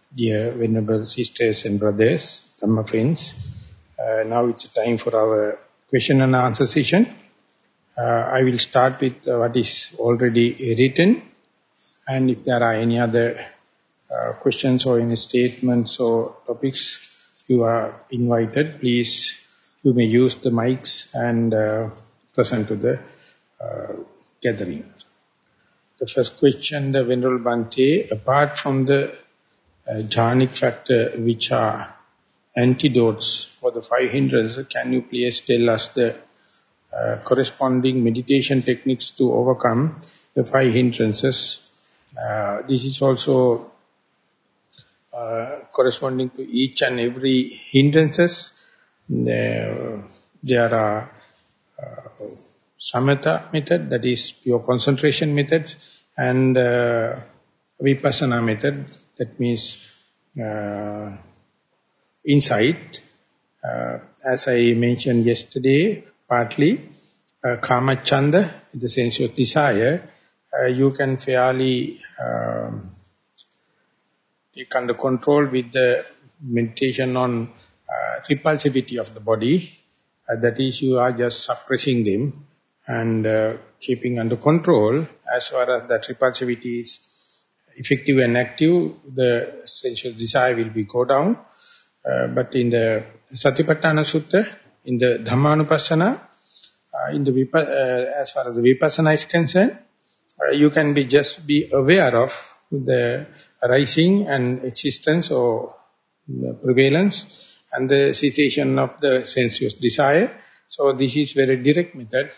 Dear Venerable Sisters and Brothers, Dhamma friends, now it's time for our question and answer session. I will start with what is already written, and if there are any other questions or any statements or topics, you are invited. Please, you may use the mics and present to the gathering. The first question, the Venerable Bhante, apart from the jhanic factor, which are antidotes for the five hindrances, can you please tell us the corresponding meditation techniques to overcome the five hindrances? This is also corresponding to each and every hindrances. There are samatha method, that is pure concentration methods, and vipassana method, that means insight. As I mentioned yesterday, partly kamacchanda, the sense of desire, you can fairly take under control with the meditation on repulsivity of the body. That is, you are just suppressing them and keeping under control. As far as that repulsivity is effective and active, the sensual desire will be go down. But in the Satipatthana Sutta, in the Dhammanupassana, as far as the Vipassana is concerned, you can just be aware of the arising and existence or prevalence and the cessation of the sensuous desire. So this is very direct method.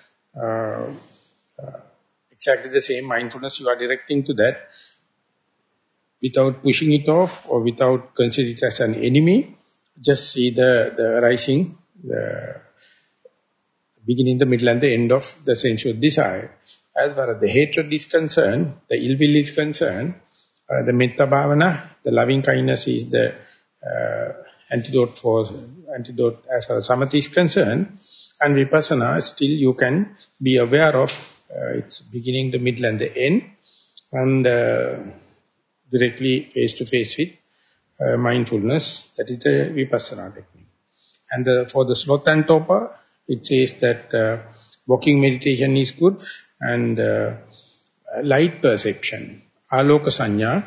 Exactly the same mindfulness you are directing to that, without pushing it off or without considering it as an enemy. Just see the arising, the beginning, the middle and the end of the sensual desire. As far as the hatred is concerned, the ill will is concerned, the metta bhavana, the loving kindness is the antidote as far as samadhi is concerned. And vipassana, still you can be aware of its beginning, the middle and the end, and directly face to face with mindfulness. That is the vipassana technique. And for the slotantopa, it says that walking meditation is good, and light perception, aloka sanya.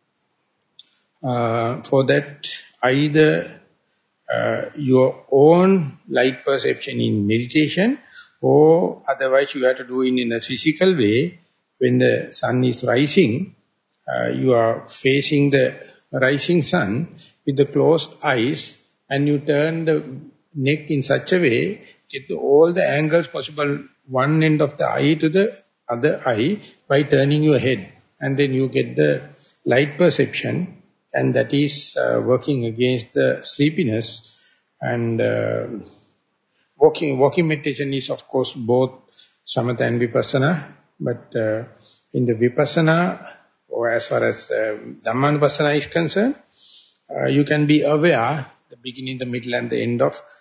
For that, either your own light perception in meditation, or otherwise you have to do it in a physical way. When the sun is rising, you are facing the rising sun with the closed eyes, and you turn the neck in such a way, get all the angles possible, one end of the eye to the other eye, by turning your head. And then you get the light perception, and that is working against the sleepiness. And walking meditation is, of course, both samatha and vipassana. But in the vipassana, or as far as Dhammanupassana is concerned, you can be aware the beginning, the middle and the end of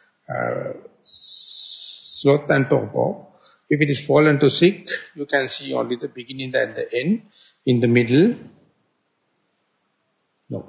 sloth and torpor. If it is fallen to sick, you can see only the beginning and the end. In the middle, no.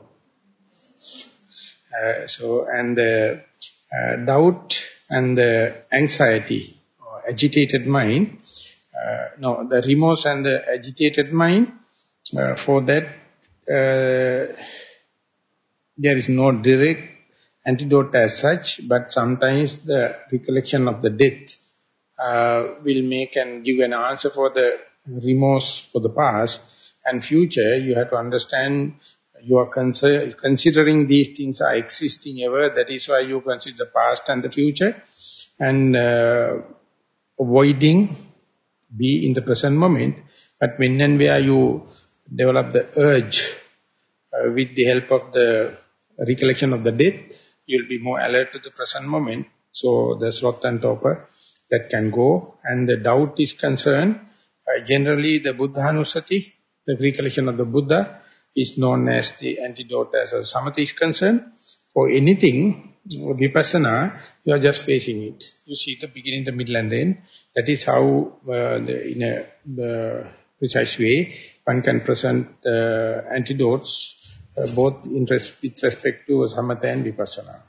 And the doubt and the anxiety or agitated mind, the remorse and the agitated mind, for that there is no direct antidote as such, but sometimes the recollection of the death will make and give an answer for the remorse for the past and future. You have to understand you are considering these things are existing ever. That is why you consider the past and the future, and avoiding be in the present moment. But when and where you develop the urge with the help of the recollection of the death, you'll be more alert to the present moment. So the sloth and torpor, that can go. And the doubt is concerned, generally the Buddhanusati, the recollection of the Buddha, is known as the antidote as a samatha is concerned. For anything, vipassana, you are just facing it. You see the beginning, the middle and the end. That is how, in a precise way, one can present antidotes both with respect to Samatha and Vipassana.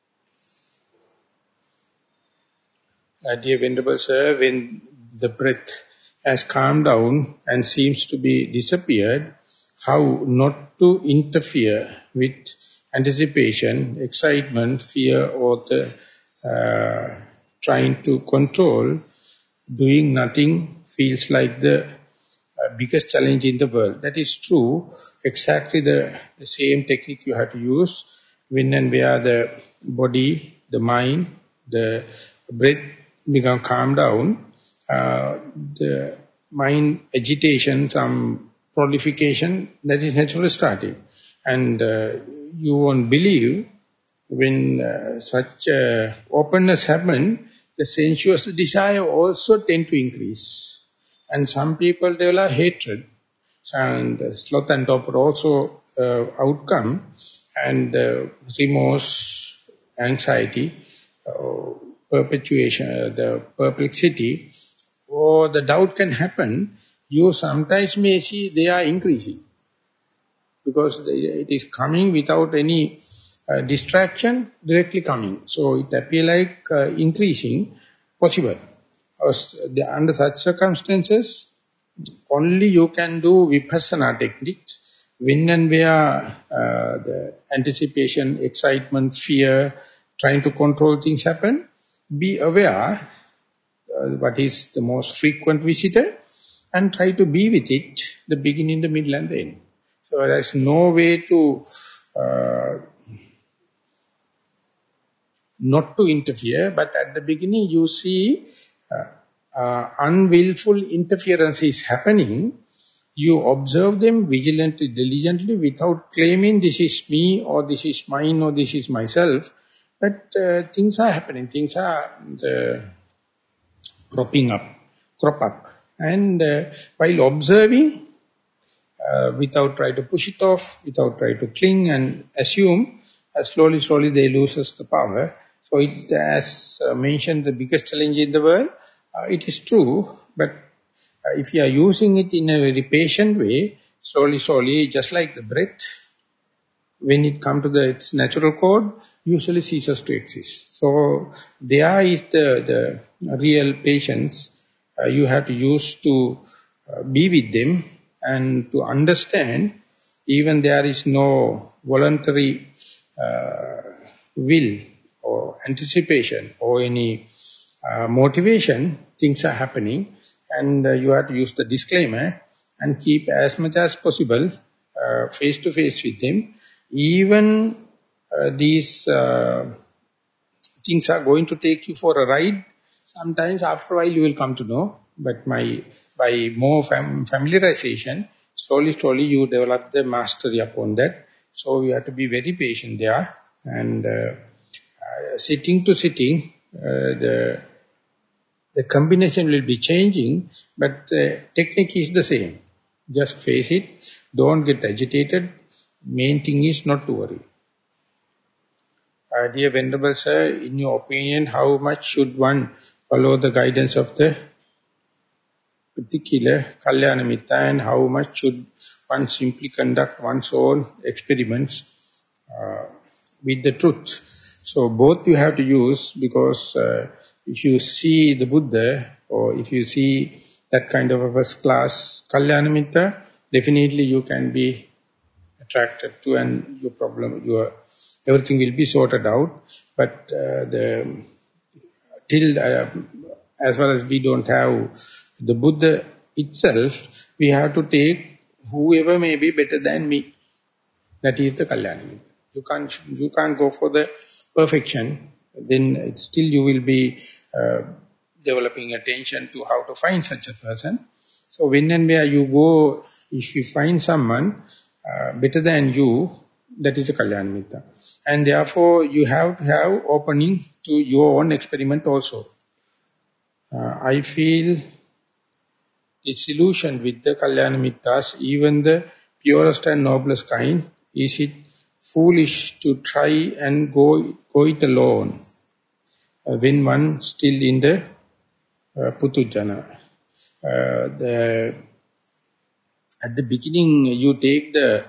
Dear Venerable Sir, when the breath has calmed down and seems to be disappeared, how not to interfere with anticipation, excitement, fear, or the trying to control, doing nothing feels like the biggest challenge in the world. That is true. Exactly the same technique you have to use when and where the body, the mind, the breath become calm down. The mind agitation, some prolification, that is naturally starting. And you won't believe when such openness happens, the sensuous desire also tend to increase. And some people develop hatred, and sloth and torpor also outcome, and remorse, anxiety, perpetuation, the perplexity, or the doubt can happen. You sometimes may see they are increasing, because it is coming without any distraction, directly coming. So it appears like increasing, possible. Under such circumstances, only you can do Vipassana techniques. When and where the anticipation, excitement, fear, trying to control things happen, be aware what is the most frequent visitor, and try to be with it, the beginning, the middle and the end. So there is no way to not to interfere, but at the beginning you see unwillful interference is happening. You observe them vigilantly, diligently, without claiming this is me, or this is mine, or this is myself. But things are happening, things are crop up. And while observing, without trying to push it off, without trying to cling and assume, slowly they loses the power. So it, as mentioned, the biggest challenge in the world, it is true, but if you are using it in a very patient way, slowly, just like the breath, when it comes to its natural code, usually ceases to exist. So there is the real patience you have to use to be with them and to understand, even there is no voluntary will or anticipation or any motivation, things are happening, and you have to use the disclaimer and keep as much as possible face to face with them. Even these things are going to take you for a ride. Sometimes after a while you will come to know, but by more familiarization, slowly you develop the mastery upon that. So you have to be very patient there, and sitting to sitting, the combination will be changing, but technique is the same. Just face it, don't get agitated. Main thing is not to worry. Dear Venerable Sir, in your opinion, how much should one follow the guidance of the particular Kalyana Mitta, and how much should one simply conduct one's own experiments with the truth? So both you have to use, because if you see the Buddha, or if you see that kind of a first class Kalyana Mitta, definitely you can be attracted to, and your problem, everything will be sorted out. But as far as we don't have the Buddha itself, we have to take whoever may be better than me. That is the Kalyana Mitta. You can't go for the perfection. Then still you will be developing attention to how to find such a person. So when and where you go, if you find someone better than you, that is a Kalyana Mitta. And therefore you have to have opening to your own experiment also. I feel disillusioned with the Kalyana Mittas, even the purest and noblest kind. Is it foolish to try and go it alone when one still in the Putujana? At the beginning you take the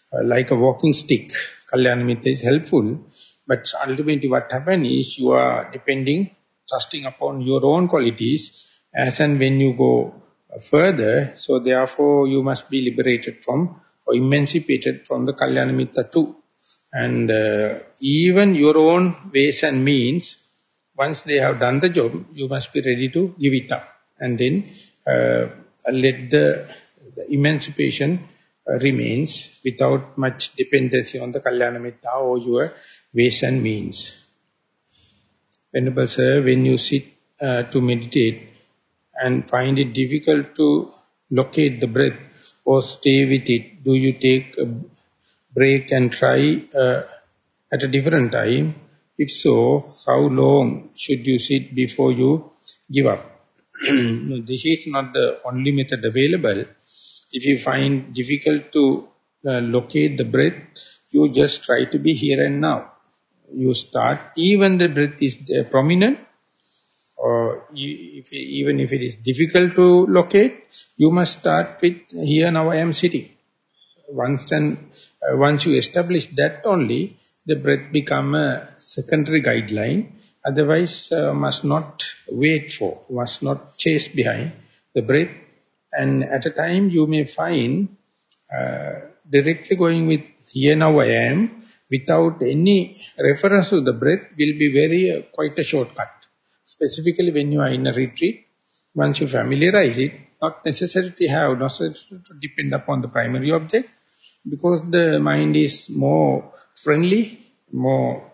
like a walking stick. Kalyana Mitra is helpful, but ultimately what happens is you are trusting upon your own qualities as and when you go further. So therefore you must be liberated from or emancipated from the Kalyana Mitra too. And even your own ways and means, once they have done the job, you must be ready to give it up. And then let the emancipation remains without much dependency on the Kalyana Mitra or your ways and means. Venerable Sir, when you sit to meditate and find it difficult to locate the breath or stay with it, do you take a break and try at a different time? If so, how long should you sit before you give up? No, this is not the only method available. If you find difficult to locate the breath, you just try to be here and now. You start, even the breath is prominent, or even if it is difficult to locate, you must start with here now I am sitting. Once you establish that only, the breath become a secondary guideline. Otherwise, must not wait for, must not chase behind the breath. And at a time you may find directly going with here now I am, without any reference to the breath, will be very quite a shortcut. Specifically when you are in a retreat, once you familiarize it, not necessary to depend upon the primary object, because the mind is more friendly, more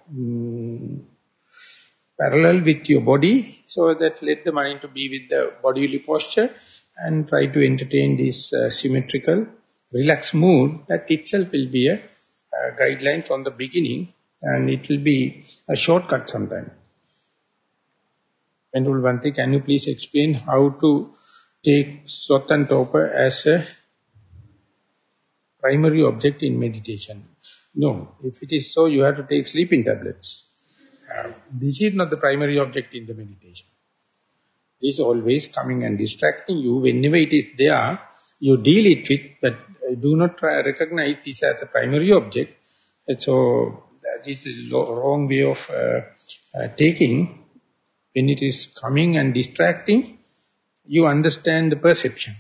parallel with your body, so that let the mind to be with the bodily posture and try to entertain this symmetrical, relaxed mood. That itself will be a guideline from the beginning, and it will be a shortcut sometime. Venerable Bhante, can you please explain how to take Swatantopa as a primary object in meditation? No, if it is so, you have to take sleeping tablets. This is not the primary object in the meditation. This is always coming and distracting you. Whenever it is there, you deal it with, but do not recognize this as a primary object. And so, this is the wrong way of taking. When it is coming and distracting, you understand the perception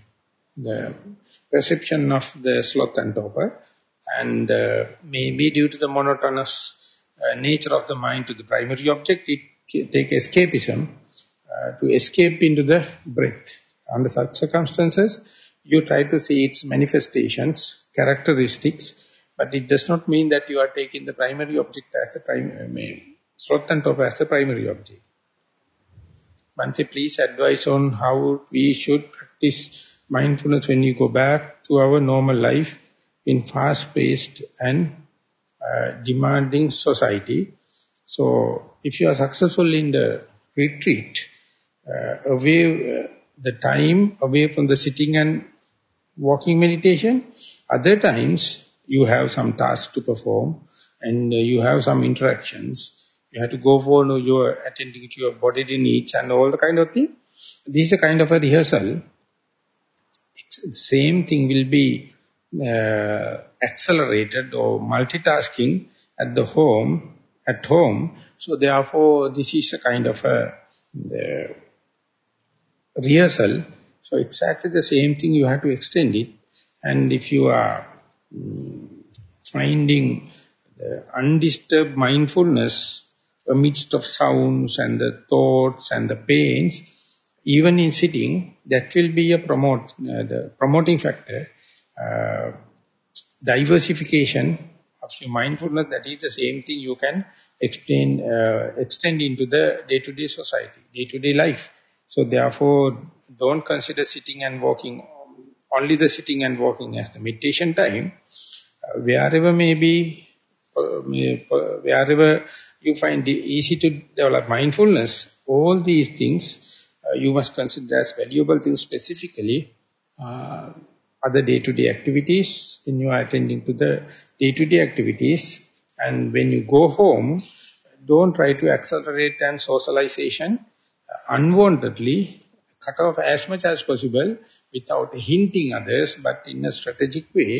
of the sloth and torpor, and maybe due to the monotonous nature of the mind to the primary object, it takes escapism to escape into the breath. Under such circumstances, you try to see its manifestations, characteristics, but it does not mean that you are taking the primary object as the primary, sloth and torpor as the primary object. Bhante, please advise on how we should practice mindfulness when you go back to our normal life in fast-paced and demanding society. So, if you are successful in the retreat, the time away from the sitting and walking meditation, other times you have some tasks to perform and you have some interactions. You have to go for your attending to your bodily needs and all the kind of thing. This is a kind of a rehearsal. Same thing will be accelerated or multitasking at home. So therefore, this is a kind of a rehearsal. So exactly the same thing you have to extend it. And if you are finding the undisturbed mindfulness amidst of sounds and the thoughts and the pains, even in sitting, that will be a the promoting factor. Diversification of your mindfulness, that is the same thing you can extend into the day-to-day society, day-to-day life. So therefore, don't consider sitting and walking, only the sitting and walking as the meditation time. Wherever wherever you find it easy to develop mindfulness, all these things you must consider as valuable things, specifically other day-to-day activities, when you are attending to the day-to-day activities. And when you go home, don't try to accelerate and socialization unwantedly. Cut off as much as possible without hinting others, but in a strategic way,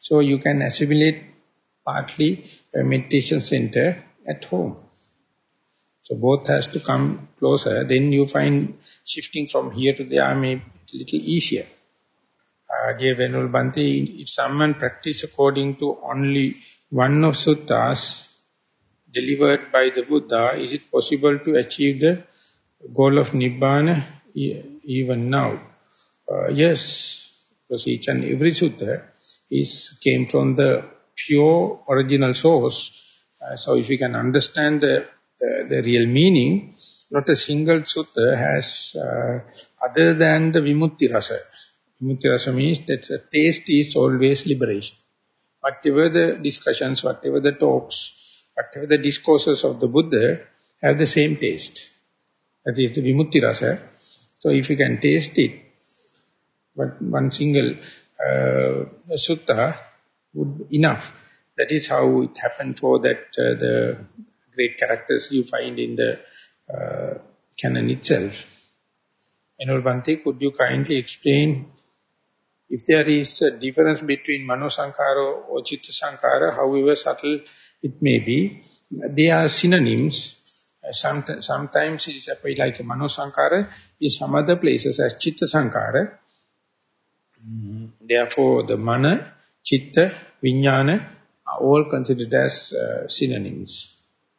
So you can assimilate partly a meditation center at home. So both has to come closer. Then you find shifting from here to there may be a little easier. Dear Venerable Bhante, if someone practice according to only one of suttas delivered by the Buddha, is it possible to achieve the goal of Nibbana even now? Yes, because each and every sutta came from the pure original source. So if you can understand the real meaning, not a single sutta has other than the Vimutti Rasa. Vimutti Rasa means that the taste is always liberation. Whatever the discussions, whatever the talks, whatever the discourses of the Buddha have the same taste. That is the Vimutti Rasa. So if you can taste it, but one single sutta would be enough. That is how it happened for that the great characters you find in the canon itself. Venerable Bhante, could you kindly explain if there is a difference between Mano Sankara or Chitta Sankara, however subtle it may be, they are synonyms. Sometimes it is applied like Mano Sankara, in some other places as Chitta Sankara. Therefore, the Mana, Chitta, Vijnana are all considered as synonyms.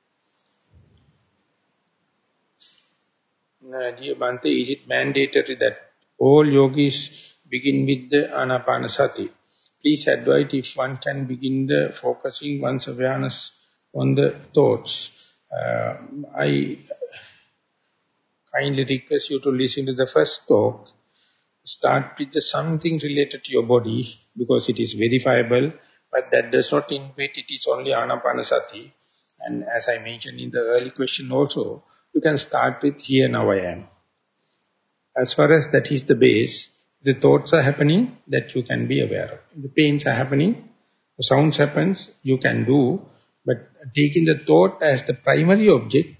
Dear Bhante, is it mandatory that all yogis begin with the Anapanasati? Please advise if one can begin the focusing one's awareness on the thoughts. I kindly request you to listen to the first talk. Start with something related to your body because it is verifiable, but that does not indicate it is only Anapanasati. And as I mentioned in the early question also, you can start with here now I am. As far as that is the base, the thoughts are happening, that you can be aware of. The pains are happening, the sounds happens, you can do, but taking the thought as the primary object,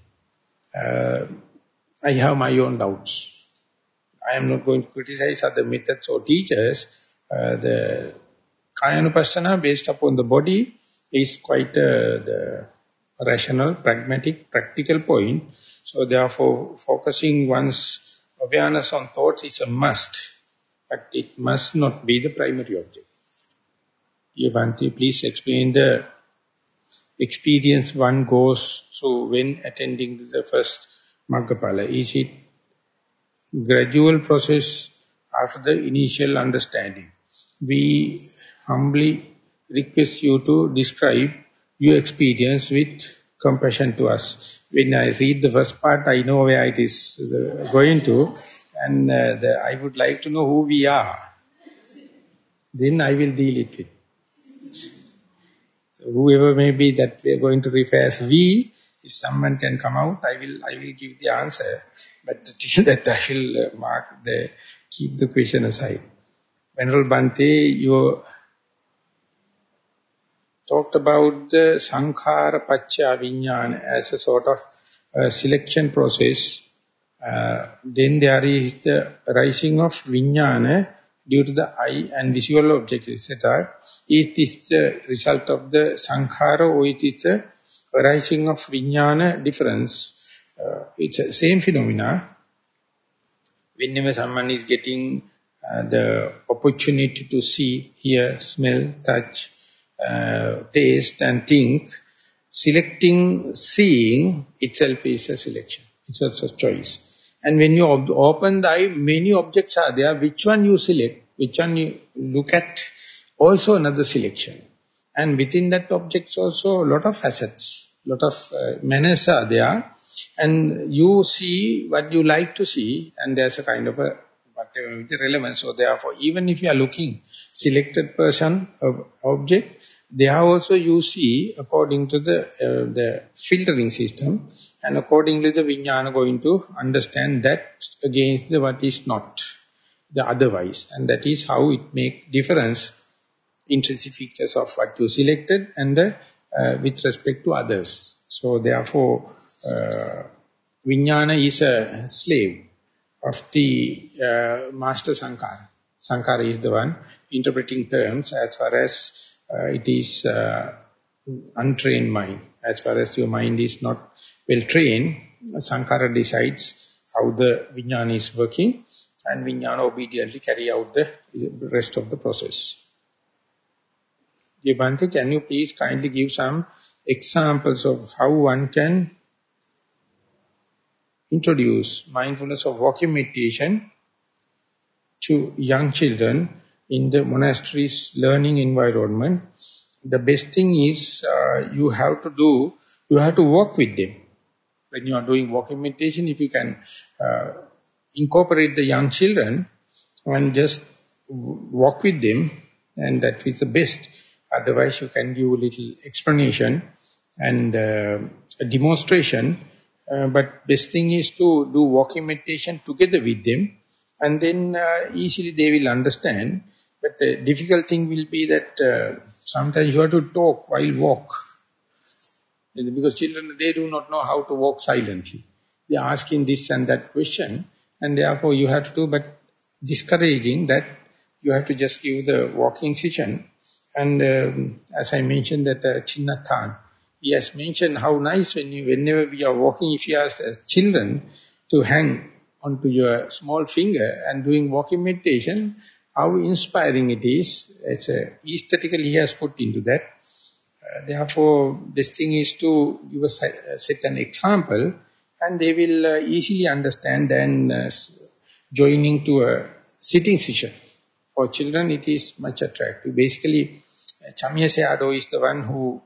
I have my own doubts. I am not going to criticize other methods or teachers. The Kayanupassana based upon the body is quite the rational, pragmatic, practical point. So therefore, focusing one's awareness on thoughts is a must, but it must not be the primary object. Dear Bhante, please explain the experience one goes through when attending the first Maggaphala. Is it gradual process after the initial understanding? We humbly request you to describe your experience with compassion to us. When I read the first part, I know where it is going to, and I would like to know who we are. Then I will deal it with. So whoever may be that we are going to refer as we, if someone can come out, I will give the answer. But till that I will keep the question aside. Venerable Bhante, you talked about the Sankhara Paccha Vijnana as a sort of selection process. Then there is the rising of Vijnana due to the eye and visual objects, etc. Is this the result of the Sankhara or it is the rising of Vijnana difference? It's the same phenomena. Whenever someone is getting the opportunity to see, hear, smell, touch, taste and think, selecting seeing itself is a selection. It's also a choice. And when you open the eye, many objects are there. Which one you select, which one you look at, also another selection. And within that objects also a lot of facets, lot of manners are there. And you see what you like to see, and there's a kind of a whatever the relevance. So therefore, even if you are looking selected person, object, there also you see according to the filtering system, and accordingly the Vijnana going to understand that against the what is not, the otherwise. And that is how it make difference, intrinsic features of what you selected and with respect to others. So therefore, Vijnana is a slave of the Master Sankara. Sankara is the one interpreting terms as far as it is untrained mind. As far as your mind is not well trained, Sankara decides how the Vijnana is working, and Vijnana obediently carry out the rest of the process. Dear Bhante, can you please kindly give some examples of how one can introduce mindfulness of walking meditation to young children in the monastery's learning environment? The best thing is you have to walk with them. When you are doing walking meditation, if you can incorporate the young children and just walk with them, and that is the best. Otherwise, you can give a little explanation and a demonstration. But best thing is to do walking meditation together with them, and then easily they will understand. But the difficult thing will be that sometimes you have to talk while walk. Because children, they do not know how to walk silently. They are asking this and that question, and therefore you have to do, but discouraging that you have to just give the walking session. And as I mentioned that Chinnathan, he has mentioned how nice whenever we are walking, if you ask children to hang onto your small finger and doing walking meditation, how inspiring it is. It's aesthetically he has put into that. Therefore, this thing is to give a set an example, and they will easily understand and joining to a sitting session. For children, it is much attractive. Basically, Chamya Sayadaw is the one who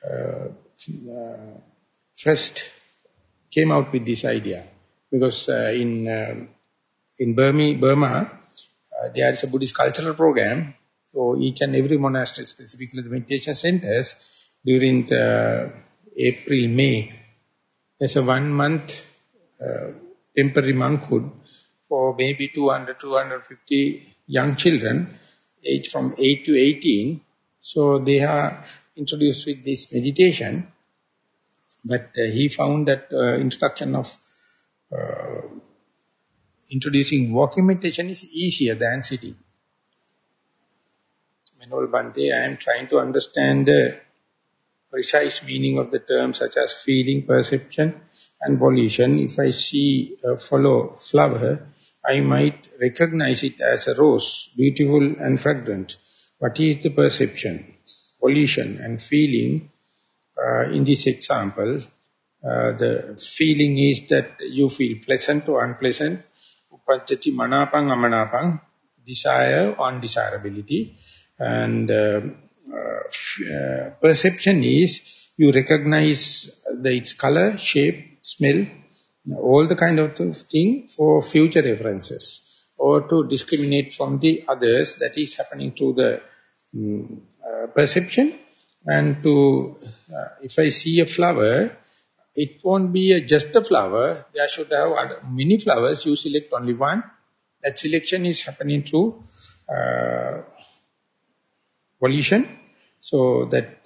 first came out with this idea. Because in Burma, there is a Buddhist cultural program. So each and every monastery, specifically the meditation centers, during the April, May, there's a 1 month temporary monkhood for maybe 200, 250 young children, aged from 8 to 18. So they are introduced with this meditation. But he found that introduction of introducing walking meditation is easier than sitting. Venerable Bhante, I am trying to understand the precise meaning of the terms such as feeling, perception and volition. If I see a flower, I might recognize it as a rose, beautiful and fragrant. What is the perception, volition and feeling? In this example, the feeling is that you feel pleasant or unpleasant, upajjati manapang amanapang, desire or undesirability. And perception is you recognize its color, shape, smell, all the kind of thing for future references, or to discriminate from the others that is happening through the perception. And to if I see a flower, it won't be just a flower. There should have many flowers. You select only one. That selection is happening through volition. So that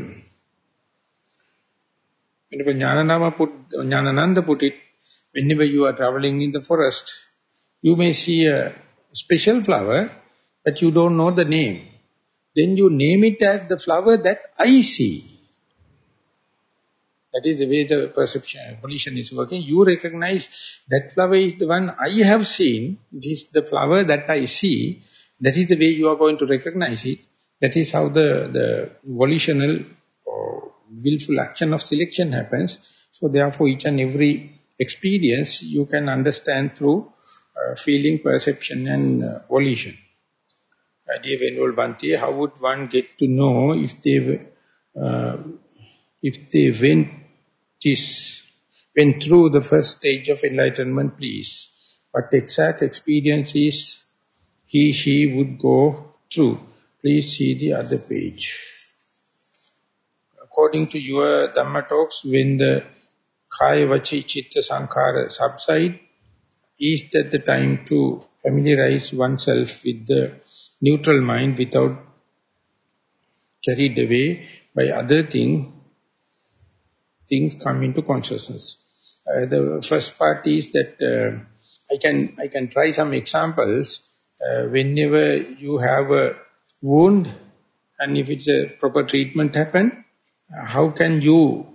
Jnanananda put it, whenever you are traveling in the forest, you may see a special flower, but you don't know the name. Then you name it as the flower that I see. That is the way the perception, volition is working. You recognize that flower is the one I have seen. This is the flower that I see. That is the way you are going to recognize it. That is how the volitional or willful action of selection happens. So therefore each and every experience you can understand through feeling, perception and volition. Dear Venerable Bhante, how would one get to know if they went through the first stage of enlightenment, please? What exact experiences he, she would go through? Please see the other page. According to your Dhamma talks, when the Kaya Vachi Chitta Sankhara subside, is that the time to familiarize oneself with the neutral mind without carried away by other things come into consciousness. The first part is that I can try some examples. Whenever you have a wound and if it's a proper treatment happen, how can you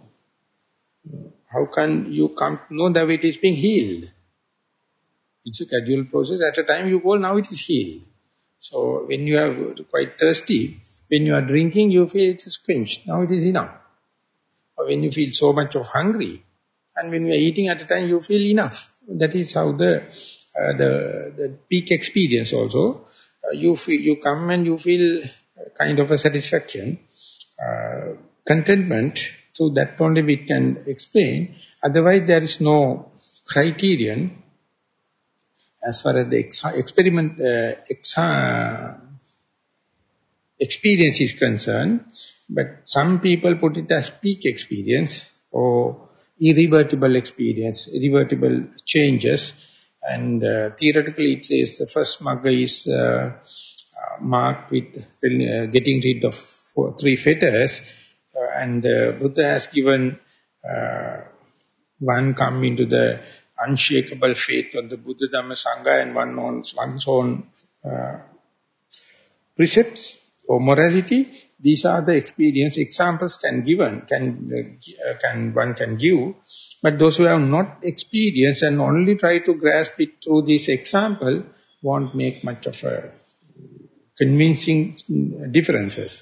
come to know that it is being healed? It's a gradual process. At a time you go, now it is healed. So when you are quite thirsty, when you are drinking, you feel it is quenched. Now it is enough. Or when you feel so much of hungry, and when you are eating at a time, you feel enough. That is how the peak experience also. You come and you feel kind of a satisfaction, contentment. So that only we can explain. Otherwise, there is no criterion as far as the experience is concerned. But some people put it as peak experience or irreversible experience, irreversible changes. And theoretically it says the first magga is marked with getting rid of 3 fetters. And Buddha has given one come into the unshakable faith of the Buddha, Dhamma, Sangha, and one's own precepts or morality. These are the experience examples one can give. But those who have not experienced and only try to grasp it through this example won't make much of a convincing differences.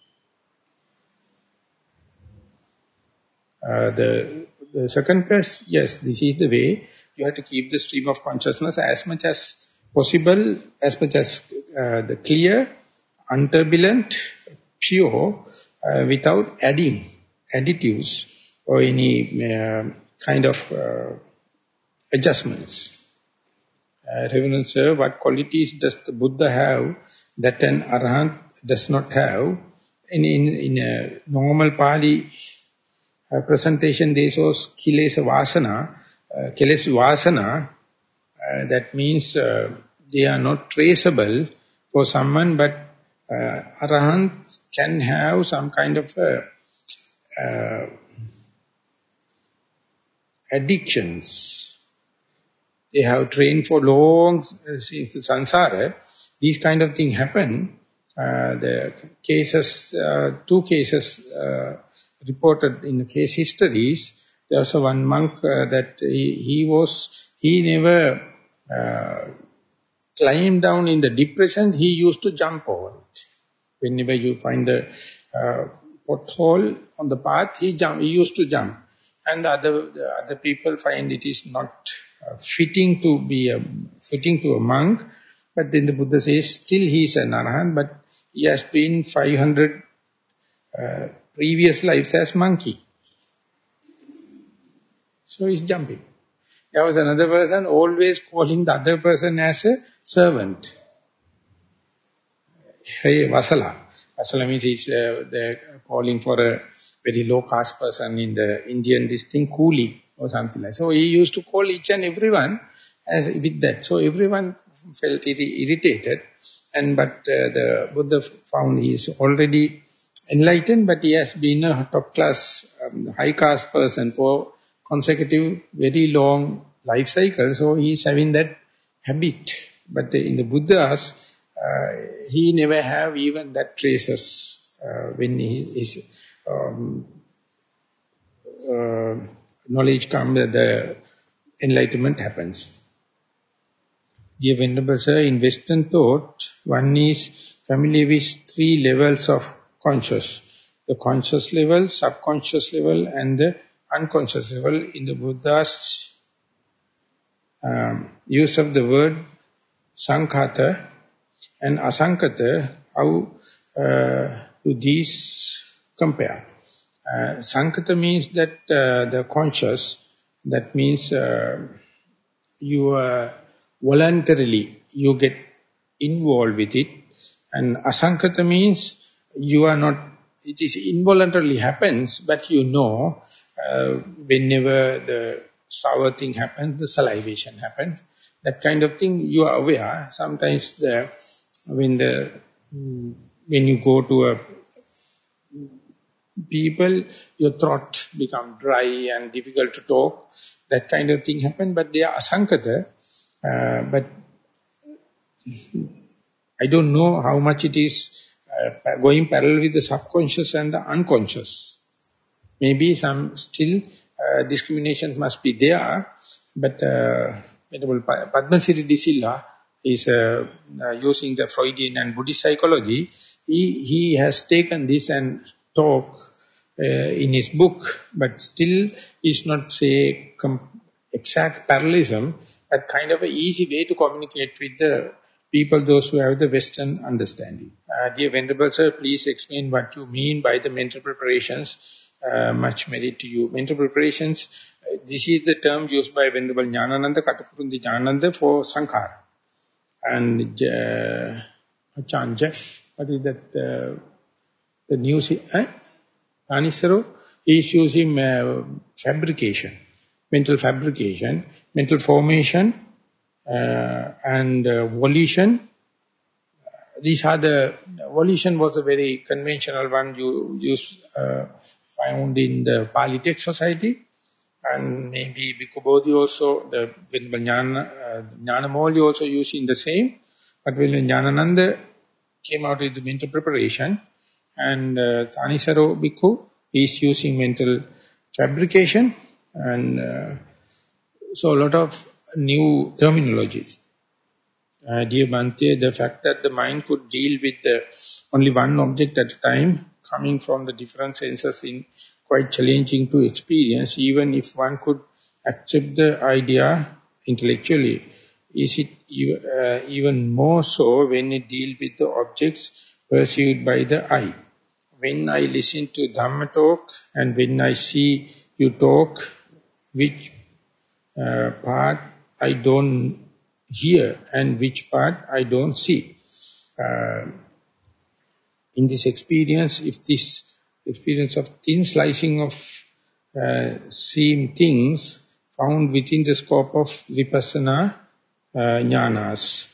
The second question, yes, this is the way. You have to keep the stream of consciousness as much as possible, as much as the clear, unturbulent, pure, without adding additives or any kind of adjustments. Reverend Sir, what qualities does the Buddha have that an Arahant does not have? In a normal Pali presentation, they show kilesa vasana, that means they are not traceable for someone, but Arahant can have some kind of addictions. They have trained for long since samsara. These kind of things happen. The cases, 2 cases reported in the case histories. There was one monk that he never climbed down in the depression. He used to jump over it. Whenever you find a pothole on the path, he used to jump. And the other people find it is not fitting to a monk. But then the Buddha says, still he is an Arahant, but he has been 500 previous lives as monkey. So he's jumping. There was another person always calling the other person as a servant. Hey, Vasala. Vasala means they're calling for a very low caste person in the Indian district, coolie or something like that. So he used to call each and everyone as with that. So everyone felt irritated. But the Buddha found he is already enlightened, but he has been a top class, high caste person for consecutive, very long life cycle. So he is having that habit. But in the Buddhas, he never have even that traces when his knowledge comes, the enlightenment happens. Dear Venerable Sir, in Western thought, one is familiar with 3 levels of conscious. The conscious level, subconscious level, and the unconscious level. In the Buddha's use of the word sankhata and asankhata, how do these compare? Sankhata means that the conscious, that means you are voluntarily, you get involved with it. And asankhata means you are not, it is involuntarily happens, but you know whenever the sour thing happens, the salivation happens. That kind of thing you are aware. Sometimes when you go to a people, your throat become dry and difficult to talk. That kind of thing happen, but they are asankhata. But I don't know how much it is going parallel with the subconscious and the unconscious. Maybe some still discriminations must be there, but Venerable Padmasiri De Silva is using the Freudian and Buddhist psychology. He has taken this and talk in his book, but still is not say exact parallelism, but kind of an easy way to communicate with the people, those who have the Western understanding. Dear Venerable Sir, please explain what you mean by the mental preparations. Much merit to you. Mental preparations, this is the term used by Venerable Jnanananda, Katapurundi Jnanananda for Sankhara. And Chanja, what is that, the news, Anisaro, is using fabrication, mental formation, and volition. These are the, volition was a very conventional one you found in the Pali Text Society, and maybe Bhikkhu Bodhi also, the Jnanamoli also using the same. But when Jnanananda came out with the mental preparation, and Thanisaro Bhikkhu is using mental fabrication, and so a lot of new terminologies. Dear Bhante, the fact that the mind could deal with only one object at a time, coming from the different senses, in quite challenging to experience, even if one could accept the idea intellectually. Is it even more so when it deals with the objects perceived by the eye? When I listen to Dhamma talk and when I see you talk, which part I don't hear and which part I don't see? In this experience, if this experience of thin slicing of seeing things found within the scope of Vipassana jnanas,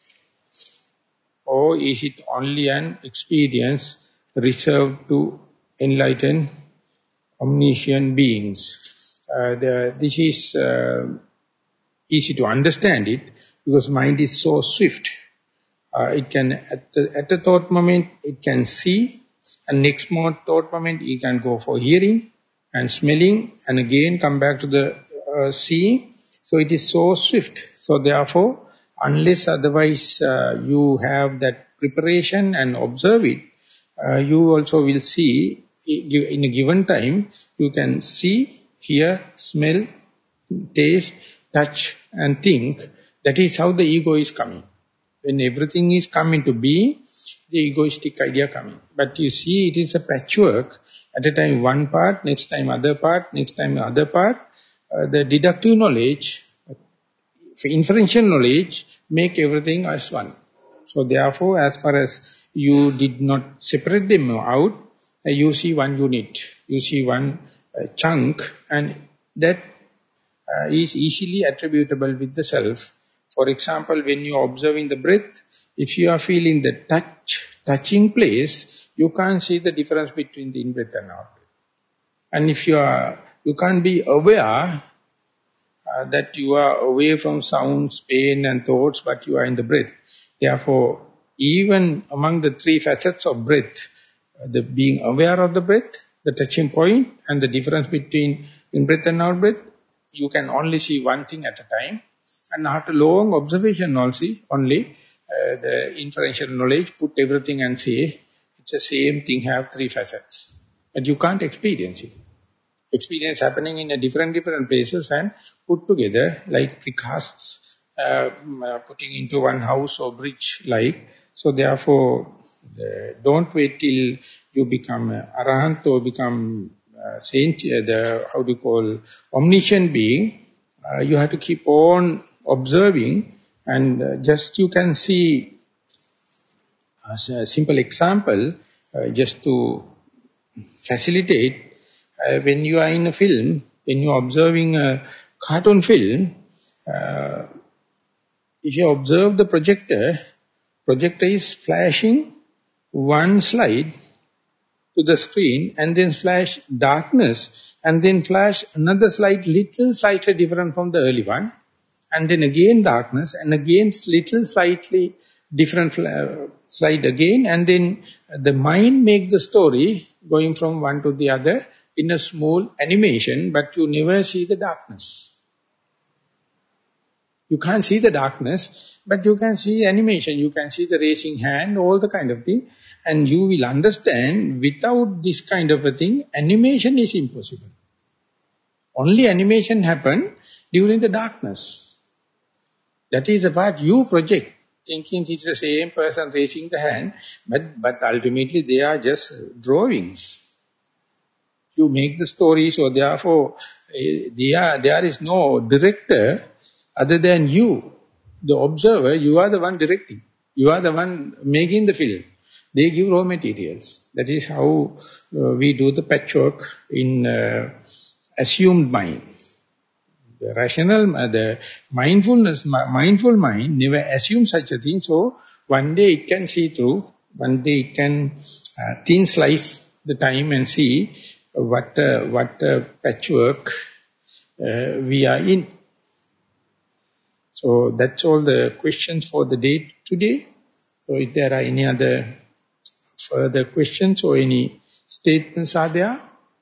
or is it only an experience reserved to enlightened omniscient beings? This is easy to understand it, because mind is so swift. It can, at the thought moment, it can see, and next thought moment, it can go for hearing and smelling, and again come back to the seeing. So it is so swift. So therefore, unless otherwise you have that preparation and observe it, you also will see, in a given time, you can see, hear, smell, taste, touch and think. That is how the ego is coming. When everything is coming to being, the egoistic idea coming. But you see, it is a patchwork. At a time one part, next time other part, next time other part. The deductive knowledge, inferential knowledge, make everything as one. So therefore, as far as you did not separate them out, you see one unit, you see one chunk, and that is easily attributable with the self. For example, when you are observing the breath, if you are feeling the touching place, you can't see the difference between the in-breath and out-breath. And if you can't be aware that you are away from sounds, pain and thoughts, but you are in the breath. Therefore, even among the three facets of breath, the being aware of the breath, the touching point, and the difference between in-breath and out-breath, you can only see one thing at a time. And after long observation only the inferential knowledge put everything and say, it's the same thing, have three facets. But you can't experience it. Experience happening in a different places and put together like precasts, putting into one house or bridge like. So therefore, don't wait till you become arahant or become saint, omniscient being. You have to keep on observing, and just you can see, as a simple example, just to facilitate, when you are in a film, when you are observing a cartoon film, if you observe the projector is flashing one slide to the screen, and then flash darkness, and then flash another slide, little slightly different from the early one, and then again darkness, and again little slightly different slide again, and then the mind make the story going from one to the other in a small animation, but you never see the darkness. You can't see the darkness, but you can see animation, you can see the racing hand, all the kind of thing, and you will understand without this kind of a thing, animation is impossible. Only animation happen during the darkness. That is the part you project, thinking it's the same person raising the hand, but ultimately they are just drawings. You make the story, so therefore there is no director other than you. The observer, you are the one directing. You are the one making the film. They give raw materials. That is how we do the patchwork in assumed mind. The rational, the mindful mind never assumes such a thing. So one day it can see through, one day it can thin slice the time and see what patchwork we are in. So that's all the questions for the day today. So if there are any other further questions or any statements are there,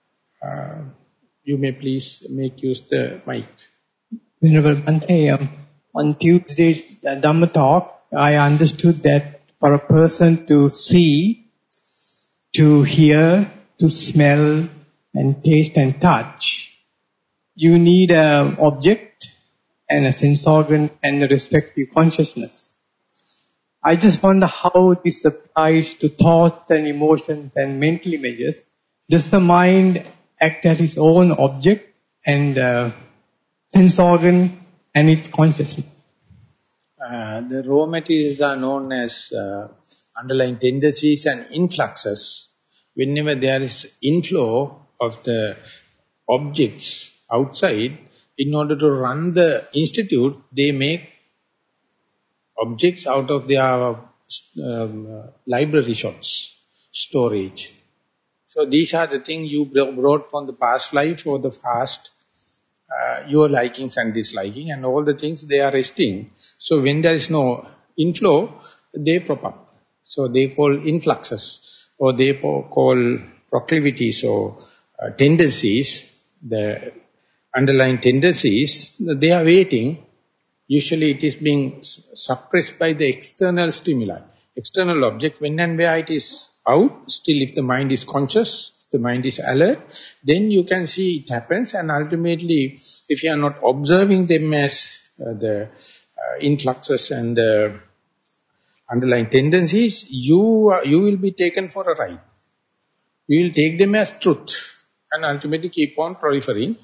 you may please make use the mic. Venerable Bhante, on Tuesday's Dhamma talk, I understood that for a person to see, to hear, to smell, and taste and touch, you need an object and a sense organ and a respective consciousness. I just wonder how this applies to thoughts and emotions and mental images. Does the mind act as its own object and sense organ and its consciousness? The raw materials are known as underlying tendencies and influxes. Whenever there is inflow of the objects outside, in order to run the institute, they make objects out of their library shots, storage. So these are the things you brought from the past life or the past, your likings and disliking, and all the things they are resting. So when there is no inflow, they prop up. So they call influxes, or they call proclivities or tendencies, the underlying tendencies. They are waiting. Usually it is being suppressed by the external stimuli. External object, when and where it is out, still if the mind is conscious, the mind is alert, then you can see it happens, and ultimately, if you are not observing them as the influxes and the underlying tendencies, you will be taken for a ride. You will take them as truth, and ultimately keep on proliferating.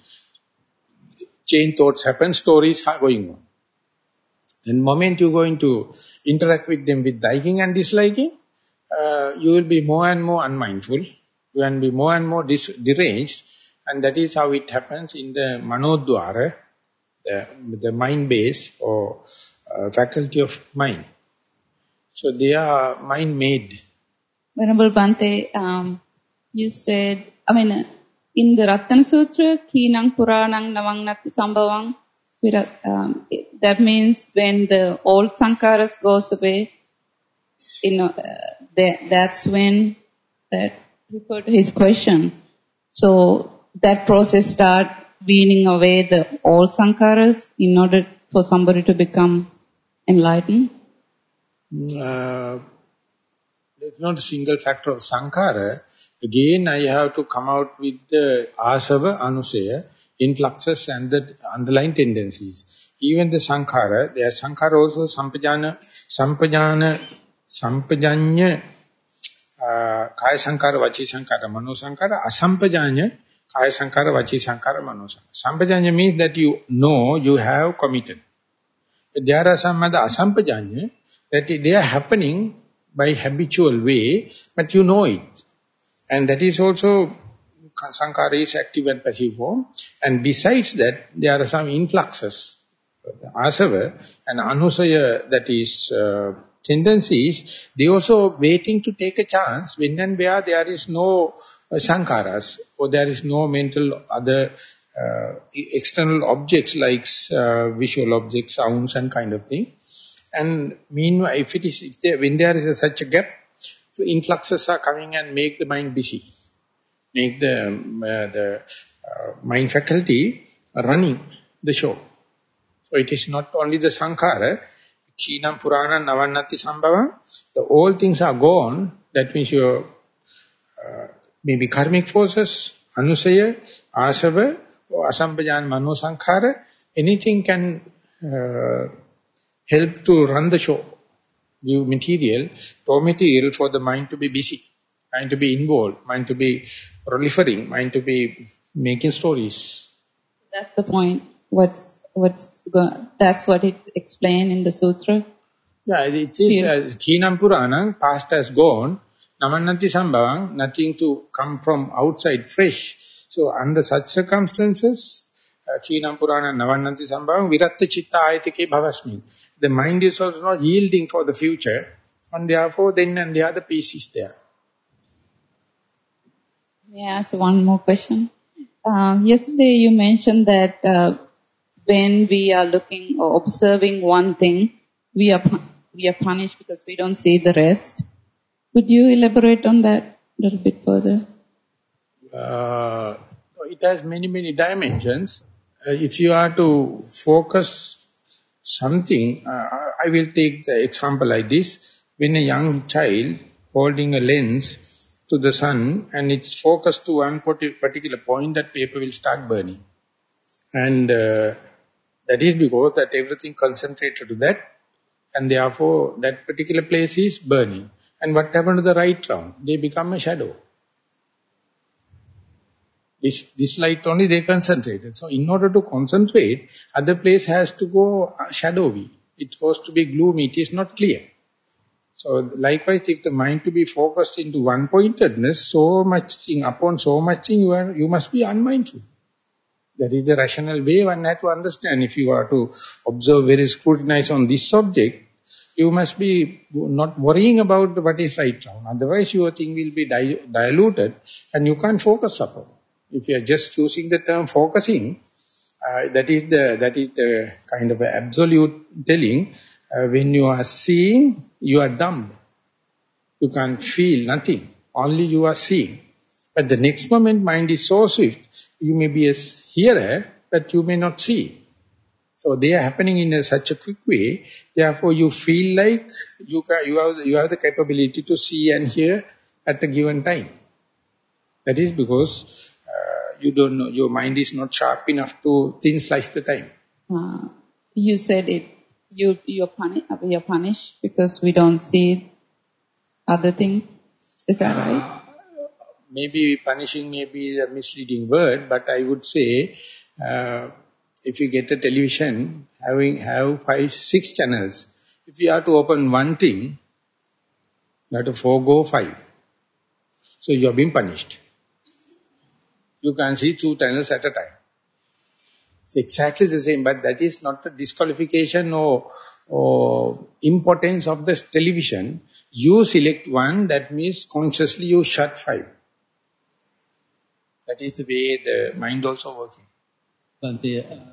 Chain thoughts happen, stories are going on. The moment you're going to interact with them with liking and disliking, you will be more and more unmindful. You will be more and more deranged. And that is how it happens in the manodwara, the mind base or faculty of mind. So they are mind-made. Venerable Bhante, you said, in the Ratana Sutra, Kinang Puranang Navang Nati Sambhavang, that means when the old sankharas goes away, that's when that referred to his question. So that process start weaning away the old sankharas in order for somebody to become enlightened? There's not a single factor of sankhara. Again, I have to come out with the asava, anusaya, influxes and the underlying tendencies. Even the sankhara, there are sankhara also sampajanya, kaya sankhara, vachi sankhara, mano sankhara, asampajanya, kaya sankhara, vachi sankhara, mano sankhara. Sampajanya means that you know you have committed. But there are some other asampajanya that they are happening by habitual way, but you know it. And that is also, sankhara is active and passive form. And besides that, there are some influxes. Asava and anusaya, that is tendencies, they also waiting to take a chance when and where there is no sankharas or there is no mental other external objects like visual objects, sounds and kind of thing. And meanwhile, when there is such a gap, so influxes are coming and make the mind busy. Make the mind faculty running the show. So it is not only the sankhara, Chinam Purana Navannati Sambhavam, all things are gone. That means your maybe karmic forces, Anusaya, Asava, or Asambajan Mano Sankhara, anything can help to run the show. Give raw material for the mind to be busy, mind to be involved, mind to be proliferating, mind to be making stories. That's the point. That's what it explained in the sutra. Yeah, it is Khinam Puranam, past has gone, Namannati Sambhavang, nothing to come from outside fresh. So under such circumstances, Khinam Puranam, Namannati Sambhavang, Viratta Chitta Ayatike Bhavasmi. The mind is also not yielding for the future, and therefore then and the other piece is there. May I ask one more question? Yesterday you mentioned that when we are looking or observing one thing, we are punished because we don't see the rest. Could you elaborate on that a little bit further? It has many dimensions. If you are to focus something, I will take the example like this. When a young child holding a lens to the sun and it's focused to one particular point, that paper will start burning. And that is because that everything concentrated to that, and therefore that particular place is burning. And what happened to the right round? They become a shadow. This light only they concentrated. So in order to concentrate, other place has to go shadowy. It goes to be gloomy. It is not clear. So likewise, if the mind to be focused into one-pointedness, so much thing, upon so much thing, you must be unmindful. That is the rational way one has to understand. If you are to observe, very scrutinize on this subject, you must be not worrying about what is right now. Otherwise, your thing will be diluted and you can't focus upon. If you are just using the term focusing, that is the kind of absolute telling. When you are seeing, you are dumb. You can't feel nothing. Only you are seeing. But the next moment, mind is so swift. You may be a hearer, but you may not see. So they are happening in such a quick way. Therefore, you feel like you have the capability to see and hear at a given time. That is because you don't know, your mind is not sharp enough to thin slice the time. You said it. You're punished because we don't see other things. Is that right? Maybe punishing may be a misleading word, but I would say if you get a television, have 5, 6 channels. If you have to open one thing, you have to forego 5. So you have been punished. You can see 2 channels at a time. It's exactly the same, but that is not a disqualification or importance of the television. You select one, that means consciously you shut 5. That is the way the mind also working. But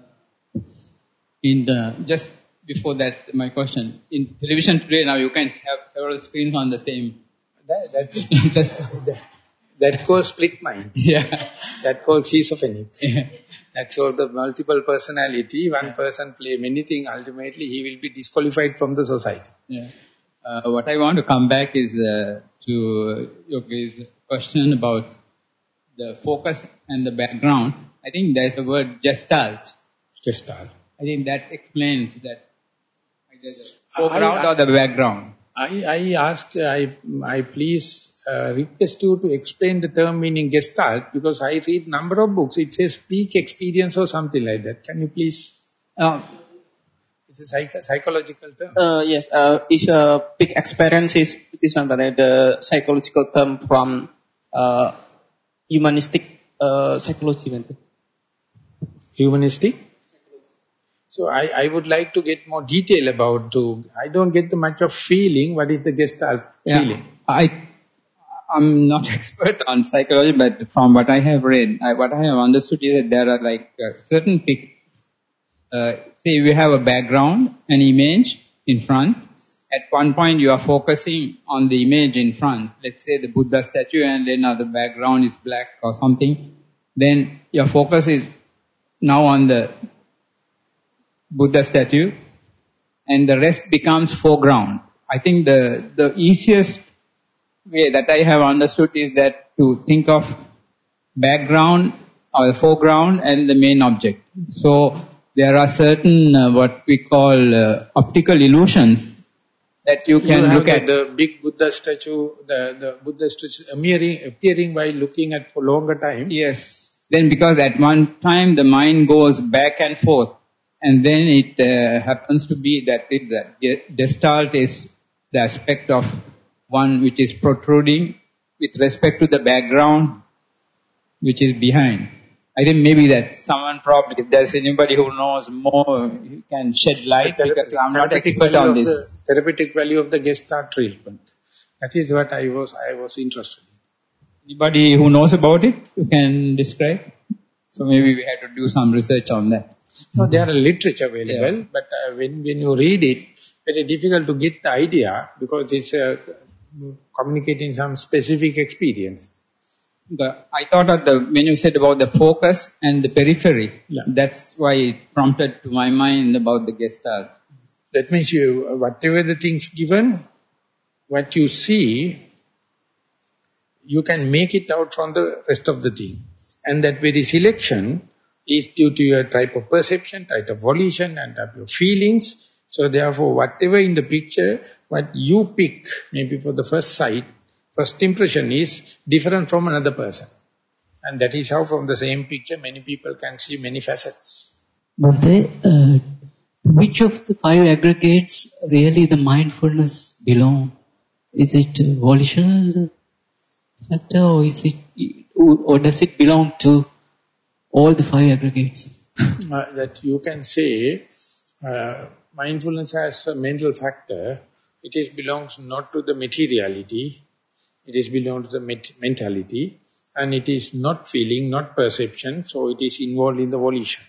just before that, my question, in television today now you can have several screens on the same. That calls split mind. Yeah. That calls schizophrenic. Yeah. That's all the multiple personality. One person play many things. Ultimately, he will be disqualified from the society. Yeah. What I want to come back is to Yogi's question about the focus and the background. I think there's a word gestalt. Gestalt. I think that explains that. Like there's a foreground or the background. I please request you to explain the term meaning gestalt, because I read number of books. It says peak experience or something like that. Can you please? It's a psychological term. Yes, it's peak experience is this one, but the psychological term from humanistic psychology. Humanistic? So I would like to get more detail about, I don't get much of feeling, what is the gestalt feeling? I'm not expert on psychology, but from what I have read, what I have understood is that there are like certain say we have a background, an image, in front. At one point you are focusing on the image in front. Let's say the Buddha statue and then the background is black or something. Then your focus is now on the Buddha statue and the rest becomes foreground. I think the easiest way that I have understood is that to think of background or the foreground and the main object. So there are certain what we call optical illusions that you can look at. The big Buddha statue, the Buddha statue appearing while looking at for longer time. Yes. Then because at one time the mind goes back and forth, and then it happens to be that the gestalt is the aspect of one which is protruding with respect to the background which is behind. I think maybe that someone probably, if there's anybody who knows more, you can shed light, because I'm not expert on this. The therapeutic value of the Gestalt treatment. That is what I was interested in. Anybody who knows about it, you can describe? So maybe we have to do some research on that. No, there are literature available, but when you read it, very difficult to get the idea because it's communicating some specific experience. I thought of when you said about the focus and the periphery, that's why it prompted to my mind about the Gestalt. That means whatever the things given, what you see, you can make it out from the rest of the thing. And that very selection is due to your type of perception, type of volition, and type of feelings. So therefore, whatever in the picture, what you pick, maybe for the first sight, first impression is different from another person. And that is how from the same picture many people can see many facets. But which of the 5 aggregates really the mindfulness belong? Is it volitional factor or does it belong to all the 5 aggregates? That you can say mindfulness as a mental factor, it belongs not to the materiality, it belongs to the mentality, and it is not feeling, not perception, so it is involved in the volition.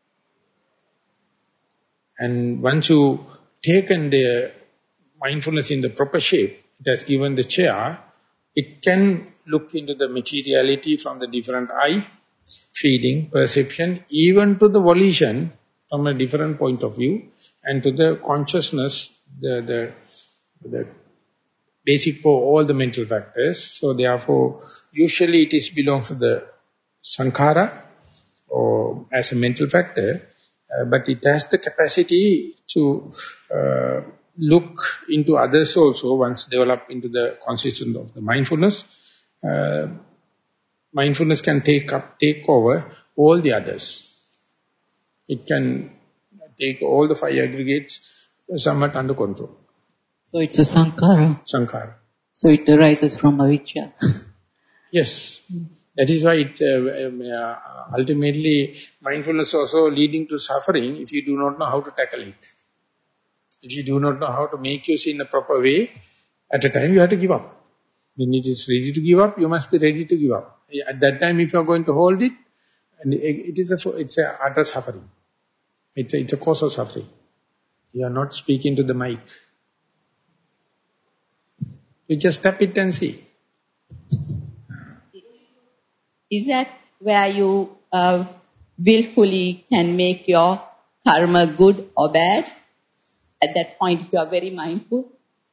And once you taken the mindfulness in the proper shape, it has given the chair, it can look into the materiality from the different eye, feeling, perception, even to the volition from a different point of view, and to the consciousness, the basic for all the mental factors. So therefore, usually it belongs to the sankhara or as a mental factor, but it has the capacity to look into others also once developed into the consciousness of the mindfulness. Mindfulness can take over all the others. It can take all the 5 aggregates somewhat under control. So it's a sankhara? Sankhara. So it arises from avijja? Yes. That is why it ultimately mindfulness also leading to suffering if you do not know how to tackle it. If you do not know how to make use in a proper way, at a time you have to give up. When it is ready to give up, you must be ready to give up. At that time, if you are going to hold it, and it's a utter suffering. It's a cause of suffering. You are not speaking to the mic. You just tap it and see. Is that where you willfully can make your karma good or bad? At that point, if you are very mindful?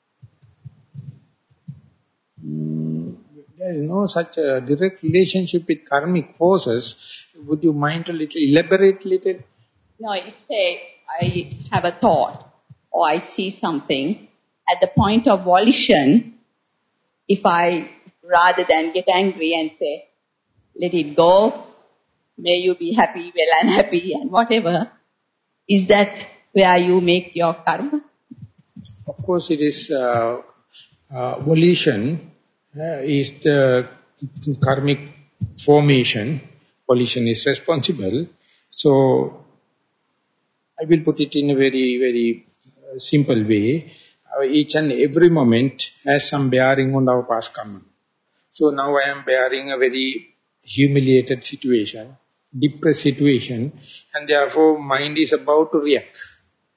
There is no such a direct relationship with karmic forces. Would you mind to elaborate a little? No, it says I have a thought or I see something. At the point of volition, if I, rather than get angry and say, let it go, may you be happy, well and happy and whatever, is that where you make your karma? Of course it is volition is the karmic formation. Volition is responsible. So I will put it in a very, very simple way. Each and every moment has some bearing on our past karma. So now I am bearing a very humiliated situation, depressed situation, and therefore mind is about to react.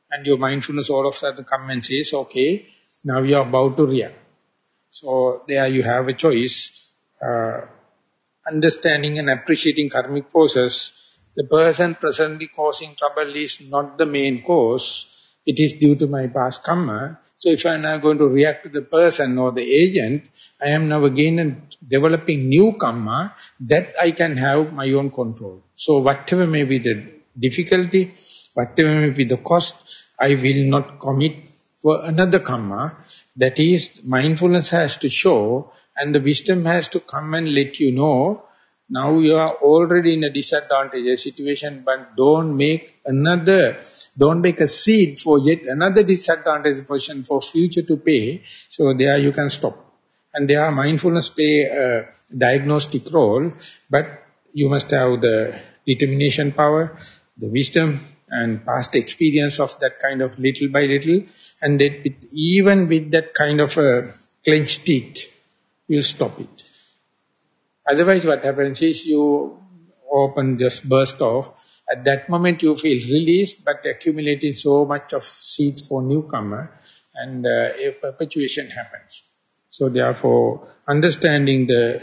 and your mindfulness all of a sudden come and says, okay, now you are about to react. So there you have a choice. Understanding and appreciating karmic forces, the person presently causing trouble is not the main cause. It is due to my past karma. So if I am now going to react to the person or the agent, I am now again developing new karma that I can have my own control. So whatever may be the difficulty, whatever may be the cost, I will not commit for another karma. That is, mindfulness has to show, and the wisdom has to come and let you know, now you are already in a disadvantageous situation, but don't make a seed for yet another disadvantageous position for future to pay. So there you can stop. And there mindfulness play a diagnostic role, but you must have the determination power, the wisdom, and past experience of that kind of little by little, and that even with that kind of a clenched teeth, you stop it. Otherwise what happens is you open, just burst off. At that moment you feel released, but accumulating so much of seeds for newcomer, and a perpetuation happens. So therefore, understanding the,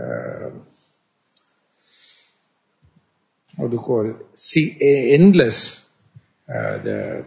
endless, the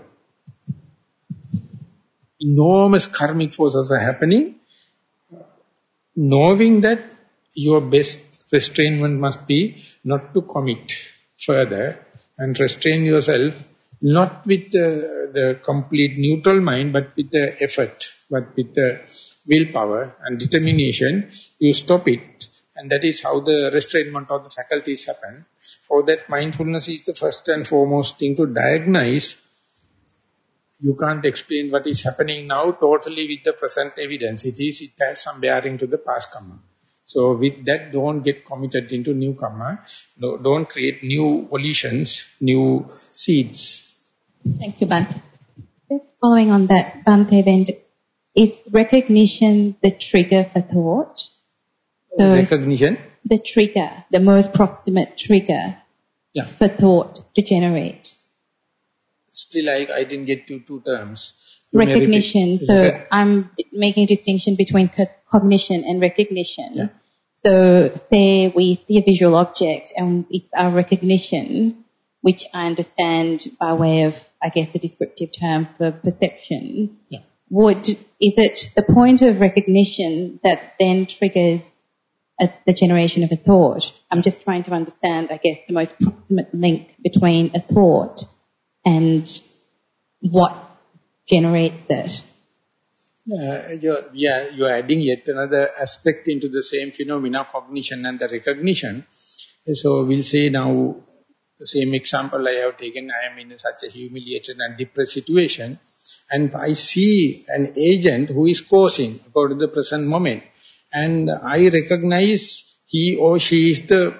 enormous karmic forces are happening, knowing that your best restrainment must be not to commit further, and restrain yourself not with the complete neutral mind, but with the effort, but with the willpower and determination, you stop it. And that is how the restrainment of the faculties happen. For that, mindfulness is the first and foremost thing to diagnose. You can't explain what is happening now totally with the present evidence. It has some bearing to the past karma. So with that, don't get committed into new karma. Don't create new volitions, new seeds. Thank you, Bhante. Just following on that, Bhante, then, is recognition the trigger for thought? So recognition? The trigger, the most proximate trigger for thought to generate. Still, I didn't get to two terms. Recognition. So I'm making a distinction between cognition and recognition. Yeah. So say we see a visual object and it's our recognition, which I understand by way of, I guess, the descriptive term for perception. Yeah. Is it the point of recognition that then triggers the generation of a thought? I'm just trying to understand, I guess, the most proximate link between a thought and what generates it. You're adding yet another aspect into the same phenomena, cognition and the recognition. So we'll say now, the same example I have taken, I am in such a humiliated and depressed situation, and I see an agent who is causing, according to the present moment, and I recognize he or she is the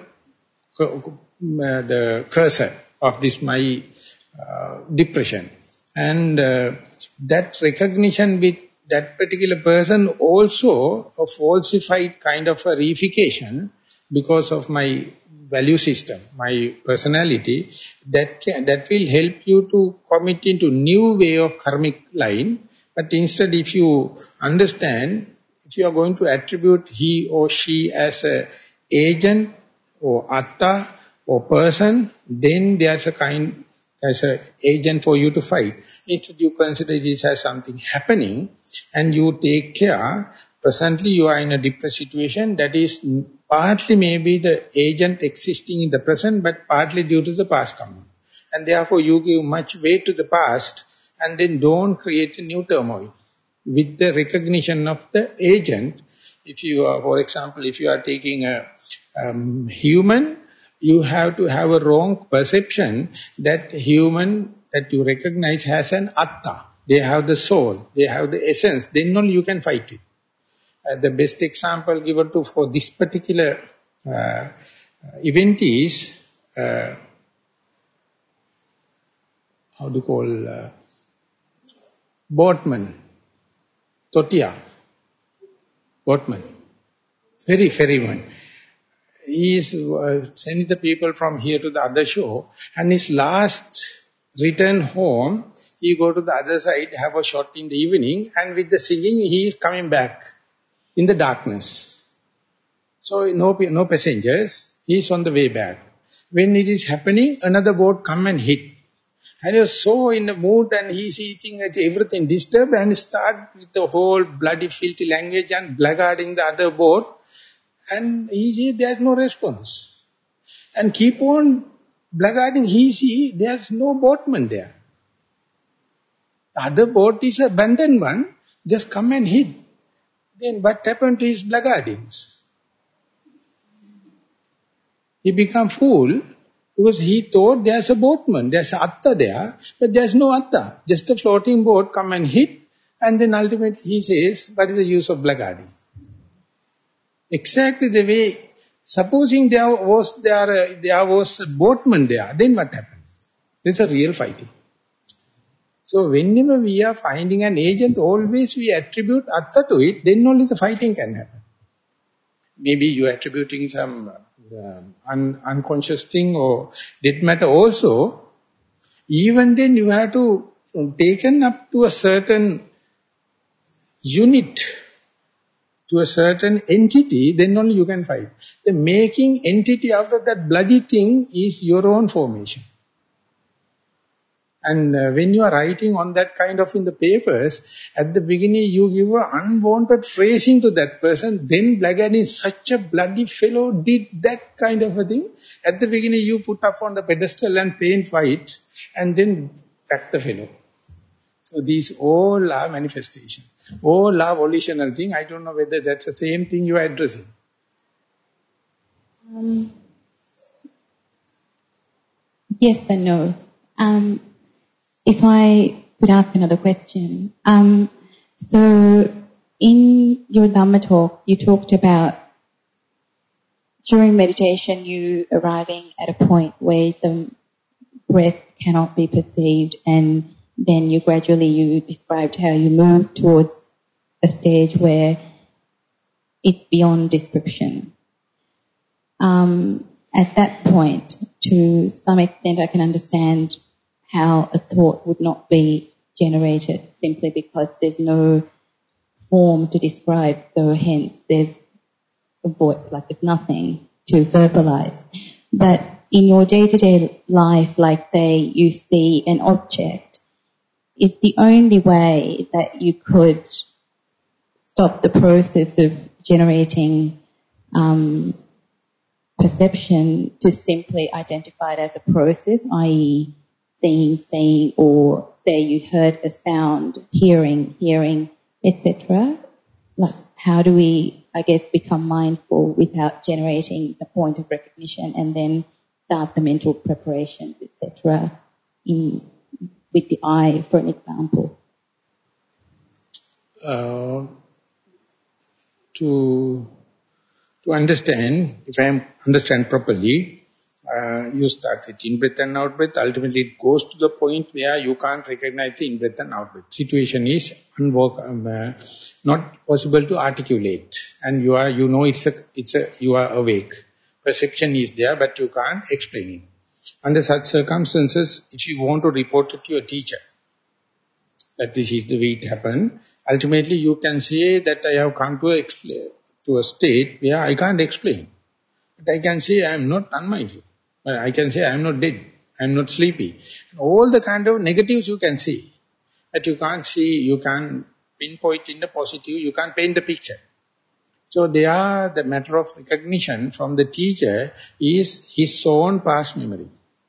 cursor of this my depression. And that recognition with that particular person also a falsified kind of a reification because of my value system, my personality, that will help you to commit into new way of karmic line. But instead, if you understand, if you are going to attribute he or she as a agent or atta or person, then there's a kind as an agent for you to fight. Instead, you consider this as something happening and you take care. Presently, you are in a depressed situation that is partly maybe the agent existing in the present, but partly due to the past karma. And therefore, you give much weight to the past and then don't create a new turmoil. With the recognition of the agent, if you are, for example, if you are taking a human, you have to have a wrong perception that human that you recognize has an atta. They have the soul, they have the essence, then only you can fight it. The best example given to for this particular event is, boatman, Totia, boatman, ferryman. He is sending the people from here to the other shore, and his last return home, he go to the other side, have a shot in the evening, and with the singing, he is coming back in the darkness. So no passengers, he is on the way back. When it is happening, another boat come and hit. And he was so in the mood and he is eating everything disturbed and start with the whole bloody filthy language and blackguarding the other boat. And he see there's no response. And keep on blackguarding, he see there's no boatman there. The other boat is an abandoned one, just come and hit. Then what happened to his blackguardings? He become fool because he thought there's a boatman, there's an atta there, but there's no atta. Just a floating boat come and hit, and then ultimately he says, what is the use of blackguarding? Exactly the way, supposing there was a boatman there, then what happens? It's a real fighting. So whenever we are finding an agent, always we attribute atta to it, then only the fighting can happen. Maybe you are attributing some unconscious thing or dead matter also. Even then you have to taken up to a certain unit, to a certain entity, then only you can fight. The making entity out of that bloody thing is your own formation. And when you are writing on that kind of in the papers, at the beginning you give an unwanted phrasing to that person, then blackguarding such a bloody fellow did that kind of a thing. At the beginning you put up on the pedestal and paint white, and then back the fellow. So these all are manifestation. All are volitional thing. I don't know whether that's the same thing you are addressing. Yes and no. If I could ask another question. So in your Dhamma talk, you talked about during meditation you arriving at a point where the breath cannot be perceived, and then you described how you move towards a stage where it's beyond description. At that point, to some extent I can understand how a thought would not be generated simply because there's no form to describe, so hence there's a voice, like there's nothing to verbalize. But in your day-to-day life, like say you see an object, it's the only way that you could stop the process of generating perception to simply identify it as a process, i.e. seeing, or say you heard a sound, hearing, etc. Like how do we, I guess, become mindful without generating a point of recognition and then start the mental preparations, etc. with the eye, for an example? To understand, if I understand properly, you start with in-breath and out-breath. Ultimately, it goes to the point where you can't recognize the in-breath and out-breath. Situation is not possible to articulate, and you are awake. Perception is there, but you can't explain it. Under such circumstances, if you want to report it to your teacher, that this is the way it happened, ultimately you can say that I have come to a state where I can't explain. But I can say I am not unmindful. I can say I am not dead. I am not sleepy. All the kind of negatives you can see. But you can't see, you can't pinpoint in the positive, you can't paint the picture. So there, the matter of recognition from the teacher is his own past memory.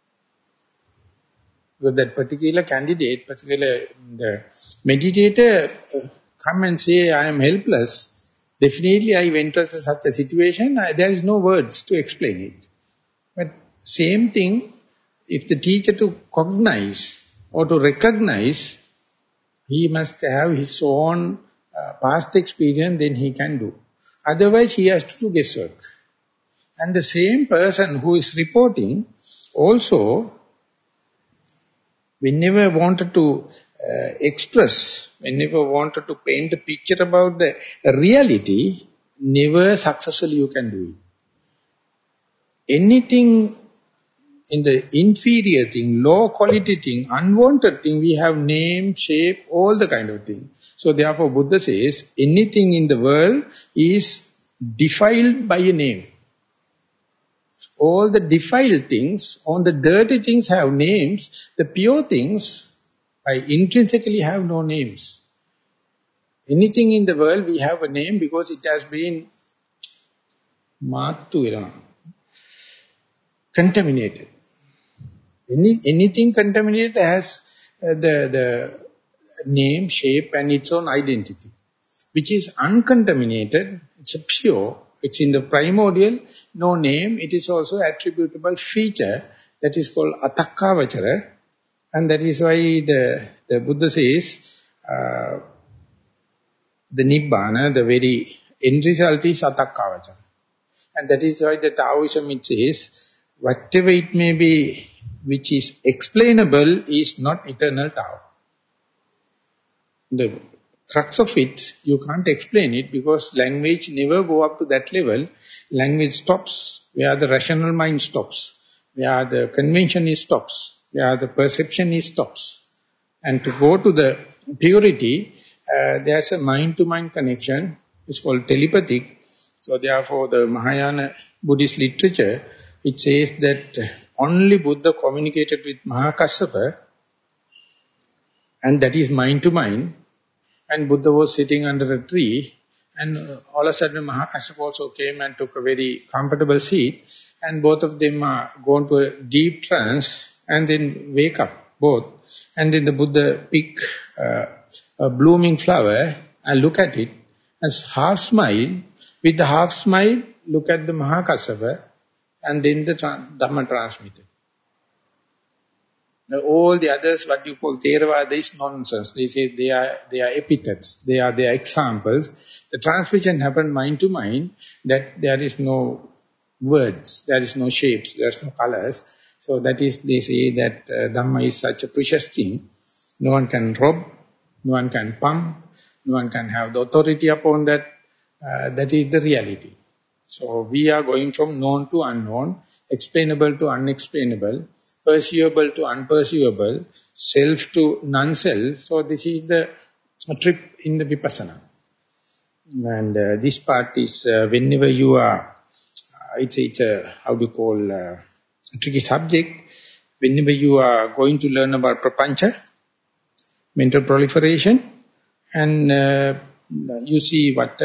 Because that particular candidate, the meditator come and say, I am helpless. Definitely I went to such a situation, there is no words to explain it. But same thing, if the teacher to cognize or to recognize, he must have his own past experience, then he can do. Otherwise, he has to do guesswork. And the same person who is reporting also, whenever wanted to express, whenever wanted to paint a picture about the reality, never successfully you can do it. Anything in the inferior thing, low quality thing, unwanted thing, we have name, shape, all the kind of thing. So therefore Buddha says, anything in the world is defiled by a name. All the defiled things, all the dirty things have names, the pure things intrinsically have no names. Anything in the world we have a name because it has been contaminated. Anything contaminated has the name, shape and its own identity. Which is uncontaminated, it's a pure, it's in the primordial, no name, it is also attributable feature that is called atakkavachara. And that is why the Buddha says, the Nibbana, the very end result is atakkavachara. And that is why the Taoism it says, whatever it may be, which is explainable is not eternal Tao. The crux of it, you can't explain it because language never go up to that level. Language stops where the rational mind stops, where the convention is stops, where the perception is stops. And to go to the purity, there's a mind-to-mind connection. It's called telepathic. So therefore the Mahayana Buddhist literature, it says that only Buddha communicated with Mahakassapa, and that is mind-to-mind. And Buddha was sitting under a tree, and all of a sudden Mahakassapa also came and took a very comfortable seat, and both of them are gone to a deep trance, and then wake up, both. And then the Buddha pick a blooming flower and look at it, and half smile. With the half smile, look at the Mahakassapa, and then the Dhamma transmitted. Now, all the others, what you call Theravada, is nonsense. They say they are epithets, they are their examples. The transmission happened mind to mind, that there is no words, there is no shapes, there is no colors. So that is, they say that Dhamma is such a precious thing. No one can rob, no one can pump, no one can have the authority upon that. That is the reality. So we are going from known to unknown, explainable to unexplainable, perceivable to unperceivable, self to non-self. So this is the trip in the Vipassana. And this part is whenever you are, it's a, how do you call, a tricky subject. Whenever you are going to learn about prapancha, mental proliferation, and you see what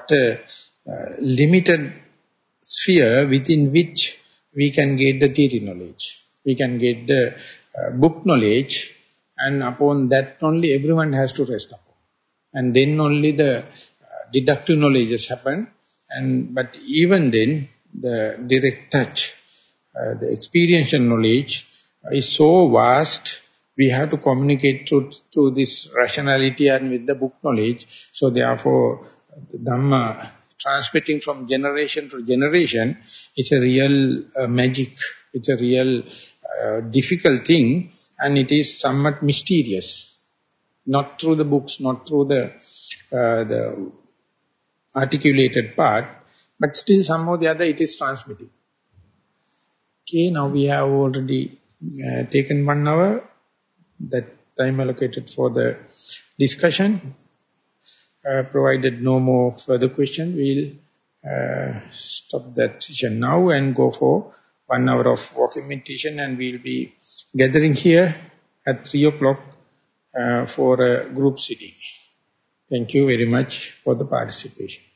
limited sphere within which we can get the theory knowledge. We can get the book knowledge, and upon that only everyone has to rest upon. And then only the deductive knowledges happen. But even then, the direct touch, the experiential knowledge is so vast, we have to communicate through this rationality and with the book knowledge. So therefore, the Dhamma transmitting from generation to generation is a real magic. It's a real difficult thing, and it is somewhat mysterious. Not through the books, not through the articulated part, but still somehow the other it is transmitting. Okay, now we have already taken 1 hour, that time allocated for the discussion. Provided no more further question, we'll stop that session now and go for 1 hour of walking meditation, and we'll be gathering here at 3 o'clock for a group sitting. Thank you very much for the participation.